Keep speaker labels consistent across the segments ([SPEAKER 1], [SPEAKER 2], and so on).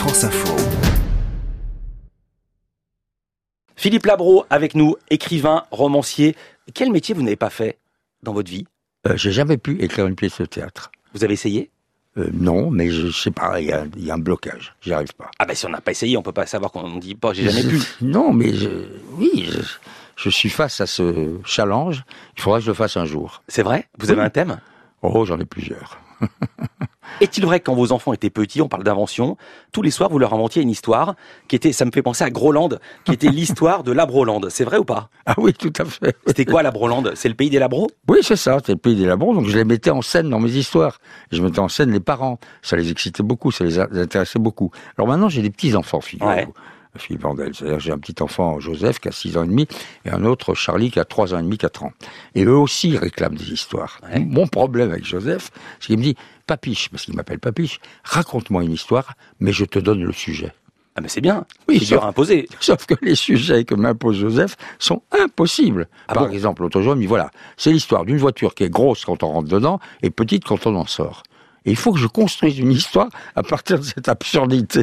[SPEAKER 1] France Info.
[SPEAKER 2] Philippe Labro avec nous, écrivain, romancier. Quel métier vous n'avez pas fait dans votre vie ?
[SPEAKER 3] J'ai jamais pu écrire une pièce de théâtre.
[SPEAKER 2] Vous avez essayé ?
[SPEAKER 3] Non, mais je sais pas, il y a un blocage, j'y arrive pas.
[SPEAKER 2] Ah ben si on n'a pas essayé, on peut pas savoir qu'on dit pas j'ai jamais pu.
[SPEAKER 3] Non, mais je suis face à ce challenge, il faudra que je le fasse un jour.
[SPEAKER 2] C'est vrai ? Vous avez un thème ?
[SPEAKER 3] Oh, j'en ai plusieurs.
[SPEAKER 2] Est-il vrai que quand vos enfants étaient petits, on parle d'invention, tous les soirs vous leur inventiez une histoire qui était, ça me fait penser à Groland, qui était l'histoire de Labrolande. C'est vrai ou pas ?
[SPEAKER 3] Ah oui, tout à fait.
[SPEAKER 2] C'était quoi Labrolande ? C'est le pays des labros ?
[SPEAKER 3] Oui, c'est ça, c'est le pays des labros, donc je les mettais en scène dans mes histoires. Je mettais en scène les parents, ça les excitait beaucoup, ça les intéressait beaucoup. Alors maintenant, j'ai des petits-enfants, figurez-vous. Philippe Vandel. C'est-à-dire j'ai un petit enfant, Joseph, qui a 6 ans et demi, et un autre, Charlie, qui a 3 ans et demi, 4 ans. Et eux aussi, ils réclament des histoires. Ouais. Mon problème avec Joseph, c'est qu'il me dit, Papiche, parce qu'il m'appelle Papiche, raconte-moi une histoire, mais je te donne le sujet.
[SPEAKER 2] Ah mais c'est bien,
[SPEAKER 3] oui,
[SPEAKER 2] c'est dur à imposer.
[SPEAKER 3] Sauf que les sujets que m'impose Joseph sont impossibles. Par exemple, l'autre jour, il me dit, voilà, c'est l'histoire d'une voiture qui est grosse quand on rentre dedans, et petite quand on en sort. Et il faut que je construise une histoire à partir de cette absurdité.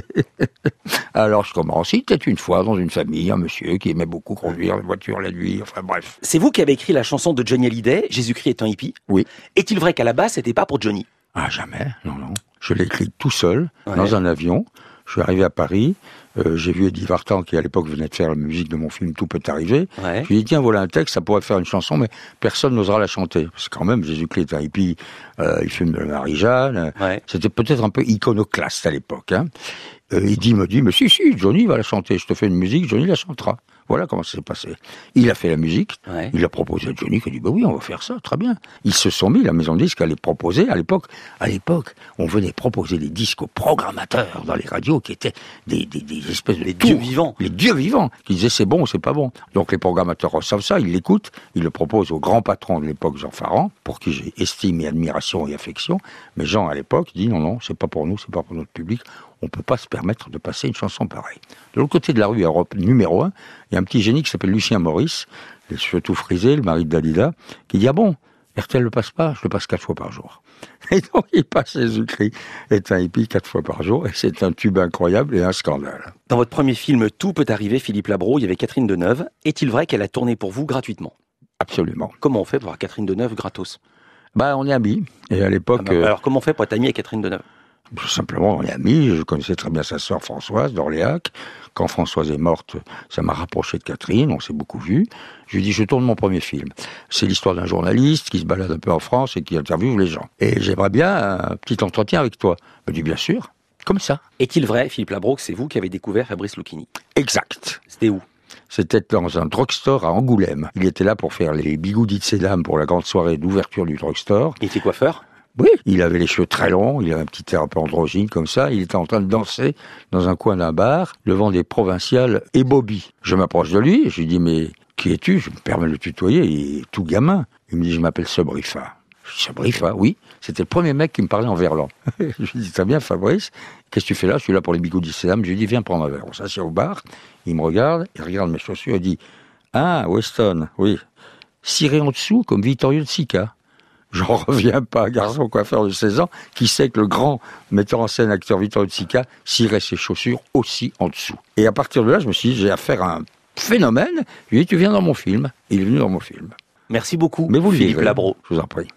[SPEAKER 3] Alors je commence. Il était une fois dans une famille, un monsieur qui aimait beaucoup conduire la voiture la nuit, enfin bref.
[SPEAKER 2] C'est vous qui avez écrit la chanson de Johnny Hallyday, Jésus-Christ est un hippie ?
[SPEAKER 3] Oui.
[SPEAKER 2] Est-il vrai qu'à la base, c'était pas pour Johnny ?
[SPEAKER 3] Ah jamais, non. Je l'ai écrit tout seul, dans un avion. Je suis arrivé à Paris, j'ai vu Eddie Vartan qui à l'époque venait de faire la musique de mon film Tout peut arriver. Je lui ai dit tiens voilà un texte, ça pourrait faire une chanson mais personne n'osera la chanter. Parce que quand même Jésus-Christ est un hippie, il fume de la Marie-Jeanne, c'était peut-être un peu iconoclaste à l'époque. Eddie me dit mais si Johnny va la chanter, je te fais une musique, Johnny la chantera. Voilà comment ça s'est passé. Il a fait la musique, il a proposé à Johnny, qui a dit, bah oui, on va faire ça, très bien. Ils se sont mis, la maison de disques allait proposer, à l'époque, on venait proposer des disques aux programmateurs dans les radios, qui étaient des espèces de
[SPEAKER 2] dieux vivants.
[SPEAKER 3] Les dieux vivants, qui disaient c'est bon ou c'est pas bon. Donc les programmateurs reçoivent ça, ils l'écoutent, ils le proposent au grand patron de l'époque, Jean Farand, pour qui j'ai estime et admiration et affection. Mais Jean, à l'époque, dit non, c'est pas pour nous, c'est pas pour notre public. On peut pas se permettre de passer une chanson pareille. De l'autre côté de la rue, Europe numéro 1, il y a un petit génie qui s'appelle Lucien Maurice, les cheveux tout frisés, le mari de Dalida, qui dit, ah bon, RTL le passe pas, je le passe 4 fois par jour. Et donc, il passe Jésus-Christ est un hippie 4 fois par jour, et c'est un tube incroyable et un scandale.
[SPEAKER 2] Dans votre premier film, Tout peut arriver, Philippe Labro, il y avait Catherine Deneuve. Est-il vrai qu'elle a tourné pour vous gratuitement ?
[SPEAKER 3] Absolument.
[SPEAKER 2] Comment on fait pour avoir Catherine Deneuve gratos ?
[SPEAKER 3] On est amis, et à l'époque...
[SPEAKER 2] Alors, comment on fait pour être ami avec Catherine Deneuve ?
[SPEAKER 3] Tout simplement, on est amis, je connaissais très bien sa sœur Françoise d'Orléac. Quand Françoise est morte, ça m'a rapproché de Catherine, on s'est beaucoup vus. Je lui ai dit, je tourne mon premier film. C'est l'histoire d'un journaliste qui se balade un peu en France et qui interviewe les gens. Et j'aimerais bien un petit entretien avec toi. Elle me dit, bien sûr, comme ça.
[SPEAKER 2] Est-il vrai, Philippe Labro, que c'est vous qui avez découvert Fabrice Lucchini ?
[SPEAKER 3] Exact.
[SPEAKER 2] C'était où ?
[SPEAKER 3] C'était dans un drugstore à Angoulême. Il était là pour faire les bigoudis de ses dames pour la grande soirée d'ouverture du drugstore.
[SPEAKER 2] Il était coiffeur ?
[SPEAKER 3] Oui, il avait les cheveux très longs, il avait un petit air un peu androgyne comme ça, il était en train de danser dans un coin d'un bar devant des provinciales et Bobby. Je m'approche de lui, je lui dis mais qui es-tu ? Je me permets de le tutoyer, il est tout gamin. Il me dit je m'appelle Sobrifa. Je dis Sobrifa, oui, c'était le premier mec qui me parlait en verlan. Je lui dis très bien Fabrice, qu'est-ce que tu fais là ? Je suis là pour les bigoudis de Sédam. Je lui dis viens prendre un verre. On s'assied au bar, il me regarde, il regarde mes chaussures, il dit ah Weston, oui, ciré en dessous comme Vittorio de Sica. J'en reviens pas, garçon coiffeur de 16 ans, qui sait que le grand metteur en scène, acteur Vittorio De Sica, cirait ses chaussures aussi en dessous. Et à partir de là, je me suis dit, j'ai affaire à un phénomène. Je lui ai dit, tu viens dans mon film. Il est venu dans mon film.
[SPEAKER 2] Merci beaucoup,
[SPEAKER 3] Mais vous
[SPEAKER 2] Philippe Labro.
[SPEAKER 3] Je vous en prie.